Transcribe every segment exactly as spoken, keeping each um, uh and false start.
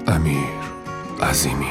امیر عظیمی.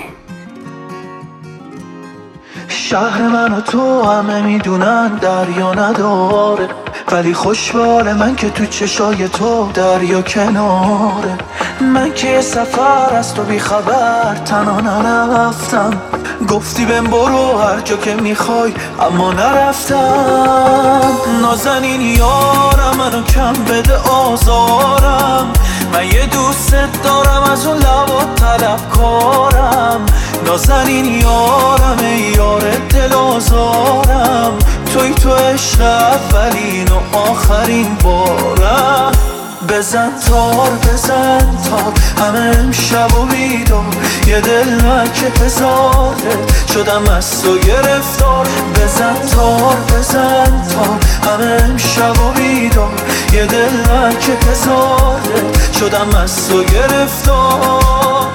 شهر من و تو همه میدونن دریا نداره، ولی خوشبال من که تو چشای تو دریا کناره. من که سفر از تو بی خبر تنها نرفتم، گفتی بهم برو هر جا که میخوای اما نرفتم. نازنین یارم منو کم بده آزارم، من یه دوست دارم از اون لبات طلبکارم. نازنین یارم ای یار دل آزارم، توی تو عشق اولین و آخرین بارم. بزن تار بزن تار همه امشب و بیدار، یه دل که هزاره شدم از تو گرفتار. بزن تار بزن تار همه امشب و بیدار، یه دل که هزاره شدم از تو گرفتار.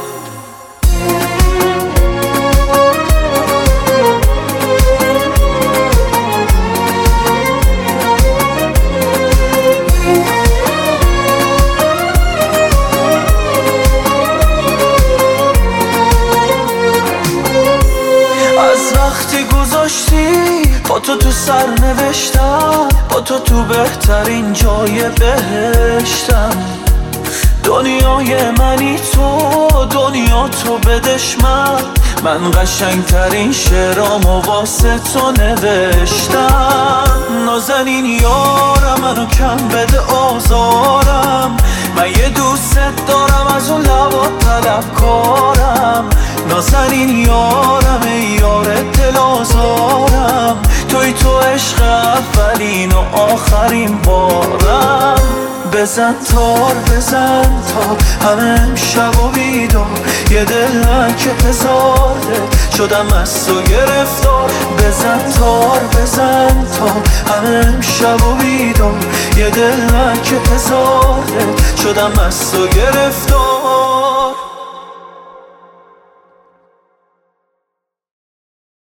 با تو تو سر نوشتم، با تو تو بهترین جای بهشتم. دنیای منی تو، دنیا تو بدش من، من قشنگترین شعرامو واسه تو نوشتم. نازنین یارم منو کم بده آزارم، من یه دوست دارم از اون لبات طلبکارم. نازنین یارم ای یار دل آزارم، توی تو عشق اولین و آخرین بارم. بزن تار بزن تار همه امشب و بیدار، یه دل که هزاره شدم از تو گرفتار. بزن تار بزن تار همه امشب و بیدار، یه دل که هزاره شدم از تو گرفتار.